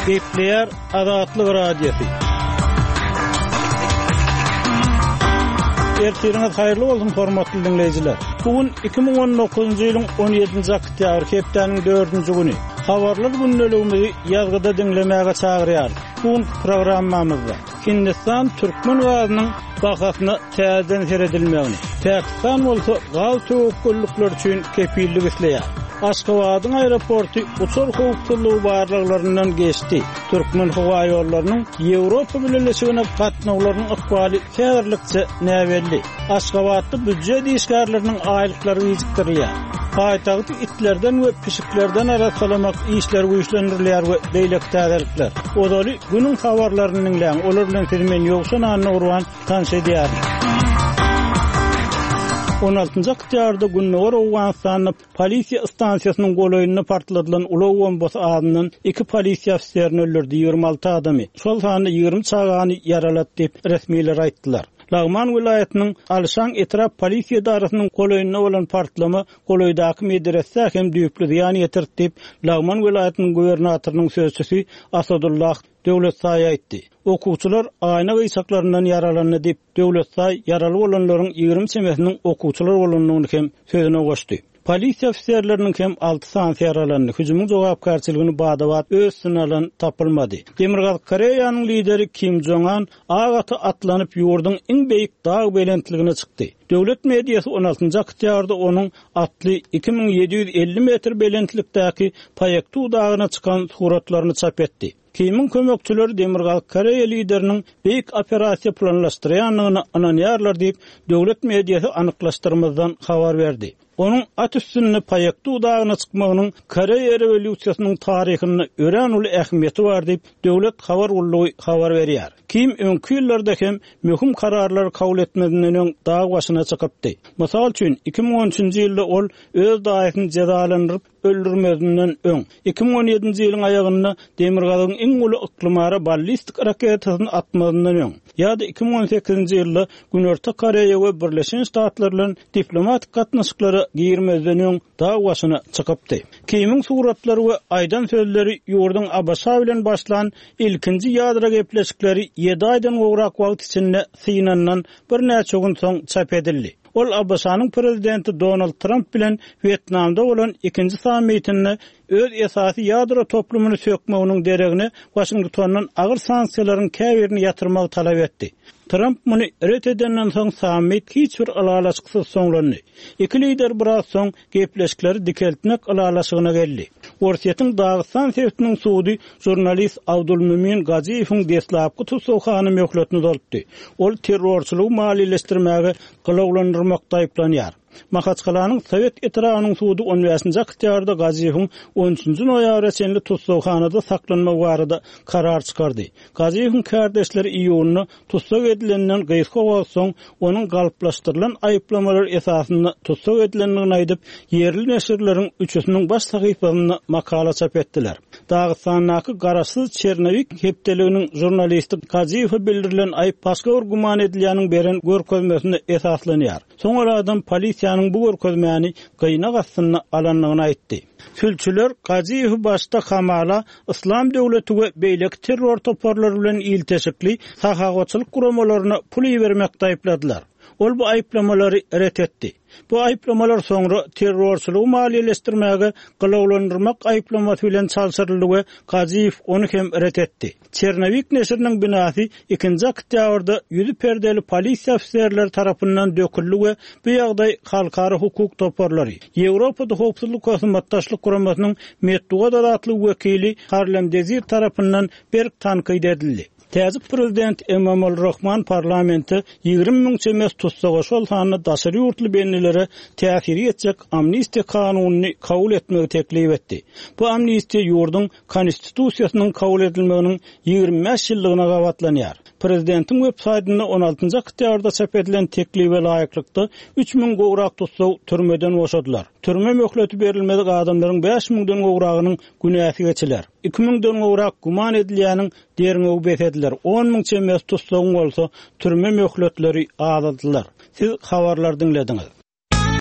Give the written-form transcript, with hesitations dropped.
Kepler Azatlyk Radiosu. Ertiriniz hayırlı bolsun hormatly dinleyijiler. Bugün 2019-njy ýylyň 17-nji oktýabr hepdeniň 4-nji güni. Habarlar günnäligimizi ýazgyda dinlemäge çagyrýar. Bu programmamyzda Hindistan türkmen gazynyň bakasyny täzeden seredilmegini, Pakistan bolsa gaz töwekküllikler üçin kepillik isleýär. Aşgabatyň aeroporty uçur howpsuzlygy barlyklaryndan geçdi. Türkmen hawa ýollarynyň Ýewropa bileşigine gatnawlarynyň ykbaly häzirlikçe näwelli. Aşgabatda büdjet işgärleriniň aýlyklary ýigdirýär. Paýtagty itlerden we pişiklerden arasalamak işler güýçlendirilýär we beýlek täzelikler. Odaly günüň habarlarynyň bilen olar bilen filmen ýoksa anna urwan tanış edýär. 16-njy oktýabrda Günnäwar Awganystanyň polisiýa stansiýasynyň golaýyny partladylan ulaw bombasy adynyň 2 polisiýa ofiserini öldürdi, 26 adamy. Şol sany 20 çagany ýaralatdy diýip resmiler aýtdylar. Lagman vilayetinin Alşan etraf polisiya idarasının golaýyna bolan partlama golaýdaky medrese hem düýpli ziýan ýetirdi. Lagman vilayetinin gubernatorynyň sözçüsi Asadullah Döwletsay aýtdy. Okuwçylar aýna gysaklaryndan yaralandy diýip Döwletsay yaraly bolanlaryň 20 çemesiniň okuwçylar bolanyny hem sözüne goşdy. Polisiýa ofiserleriniň hem 6 sany yaralandy. Hüjümyň jogapkärçiligini badawat öz synalan tapylmady. Demirgaz Koreýanyň lideri Kim Jong-un agaty atlanyp ýurdyň iň beýik dag belentligine çykdy. Döwlet mediýasy 16-njy oktýabrda onuň atly 2750 metr belentlikdäki Paýaktu dagyna çykan suratlaryny çap etdi. Kimin kömekçileri Demirgaz Koreýa lideriniň beýik operasiýa planlaşdyrýanlygyny ananýarlar diýip döwlet mediýasy anyklaşdyrmazdan habar berdi. Onun at üstünde Paýaktu dagyna çykmagynyň Koreýa rewolýusiýasynyň taryhyny ören uly ähmiýeti bar diýip döwlet habar ullugy habar berýär. Kim öňkü ýyllarda hem möhüm kararlar kabul etmedinden öň dag başyna çykypdy. Mysal üçin 2013-nji ýylda ol öz daýysyny jazalandyryp öldürmedinden öň 2017-nji ýylyň aýagyny Demirgazyň iň uly yklimara ballistik raketasyny atmagynyň öň ýa-da 2018-nji ýylda Günorta Koreýa we Birleşen Ştatlar bilen diplomatik gatnaşyklary girmezden öň dag başyna çykypdy. Kimin suratlary we aýdan sözleri ýurdyň Abasa bilen başlan ilkinji ýadra gepleşikleri 7 aýdan gowrak wagt içinde synandan bir näçe gün soň çap edildi. Ol Abasanyň prezidenti Donald Trump bilen Vietnamda bolan ikinji sammitini öz esasy ýadro toplumyny sökmegiň deregini Washingtondan agyr sanksiýalaryň käbirini ýatyrmagy talap etdi. Trump muny ret edenden soň sammit hiç bir alalaşyksız soňlandy. Iki lider biraz soň gepleşikleri dikeltmek alalaşygyna geldi. Orsiýetiň Dagestan sewtiniň suudi jurnalist Abdulmumin Gaziýewiň deslapky tutsawhany möhletini dolupdy. Ol terrorçylygy maliýeleşdirmäge gylawlandyrmakda aýplanýar. Mahaçkalanyň Sowet etragynyň suudi 15-nji oktýabrda Gaziýewiň 13-nji noýabr çenli tutsawhanada saklanmak barada karar çykardy. Gaziýewiň kardeşleri iýuny tutsak edilenden gysga soň onuň galyplaşdyrylan aýplamalar esasyny tutsak edilendigini aýdyp ýerli neşirleriň üçüsiniň baş sahypasyna makala çap etdiler. Dagestanyň garaşsyz Çernowik hepdeliginiň jurnalisti Gaziýewe bildirilen aýp başga bir guman edilýäniň beren görkezmesine esaslanýar. Soňra adam polisiýanyň bu görkezmäni gyna gasyny alanlygyny aýtdy. Külçüler Gaziýew başda Kamala İslam döwleti we beýlek terror toparlary bilen ilteşikli sahagaçylyk guramalaryna pul bermekde aýpladylar. Ol bu aýplamalary ret etdi. Bu aýplamalar soňra terrorçylygy maliýeleşdirmäge gylawlandyrmak aýplamasy bilen çalşyryldy we Gaziýew onu hem ret etdi. Çernowik neşriniň binasy 2-nji oktýabrda ýüzi perdeli polisiýa ofiserleri tarapyndan döküldi we bu ýagdaý halkara hukuk toparlary. Ýewropada howpsuzlyk hökümetdaşlyk guramasynyň Medduga dadatly wekili Harlem Desir tarapyndan berk tanqid edildi. Täze prezident Emomali Rahman parlamenti 20.000 çemes tutsaga şol sanyny daşary ýurtly bennilere täsir etjek amnistiýa kanunyny kabul etmegi teklip etdi. Bu amnistiýa ýurdyň konstitusiýasynyň kabul edilmeginiň 25 ýyllygyna gawatlanýar. Prezidentin web saytyna 16-njy oktýabrda çap edilen teklipe laýyklykda 3000 gowrak tutsaw türmeden boşadylar. Türme möhleti berilmedik adamlaryň 5000den gowragynyň günäsi geçiler. 2000den gowrak guman edilýäniň derine betediler. 10.000 çemes tutsaw bolsa türme möhletleri azadylar. Siz habarlar dinlediňiz.